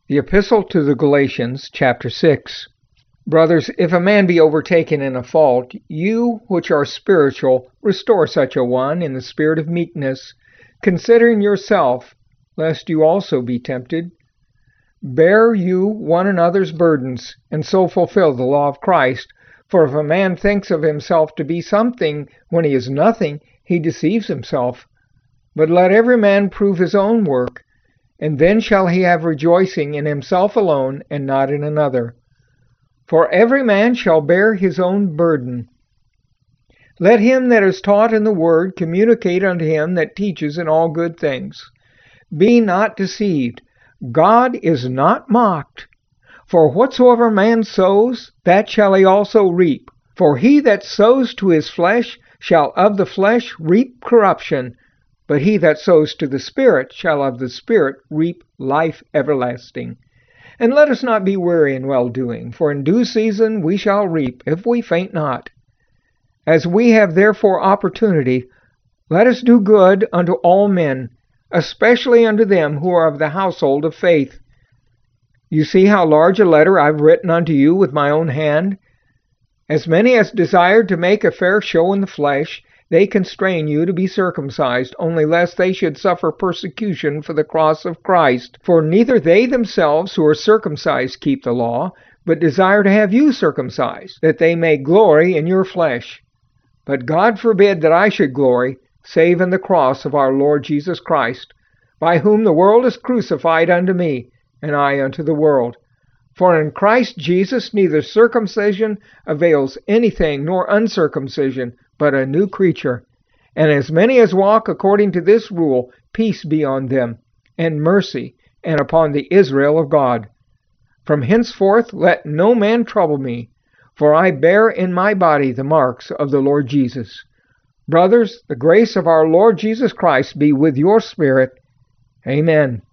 The Epistle to the Galatians, chapter 6. Brothers, if a man be overtaken in a fault, you which are spiritual, restore such a one in the spirit of meekness, considering yourself, lest you also be tempted. Bear you one another's burdens, and so fulfill the law of Christ. For if a man thinks of himself to be something when he is nothing, he deceives himself. But let every man prove his own work, and then shall he have rejoicing in himself alone, and not in another. For every man shall bear his own burden. Let him that is taught in the word communicate unto him that teaches in all good things. Be not deceived. God is not mocked. For whatsoever man sows, that shall he also reap. For he that sows to his flesh shall of the flesh reap corruption, but he that sows to the Spirit shall of the Spirit reap life everlasting. And let us not be weary in well-doing, for in due season we shall reap, if we faint not. As we have therefore opportunity, let us do good unto all men, especially unto them who are of the household of faith. You see how large a letter I've written unto you with my own hand. As many as desired to make a fair show in the flesh, they constrain you to be circumcised, only lest they should suffer persecution for the cross of Christ. For neither they themselves who are circumcised keep the law, but desire to have you circumcised, that they may glory in your flesh. But God forbid that I should glory, save in the cross of our Lord Jesus Christ, by whom the world is crucified unto me, and I unto the world. For in Christ Jesus neither circumcision avails anything, nor uncircumcision, but a new creature. And as many as walk according to this rule, peace be on them, and mercy, and upon the Israel of God. From henceforth let no man trouble me, for I bear in my body the marks of the Lord Jesus. Brothers, the grace of our Lord Jesus Christ be with your spirit. Amen.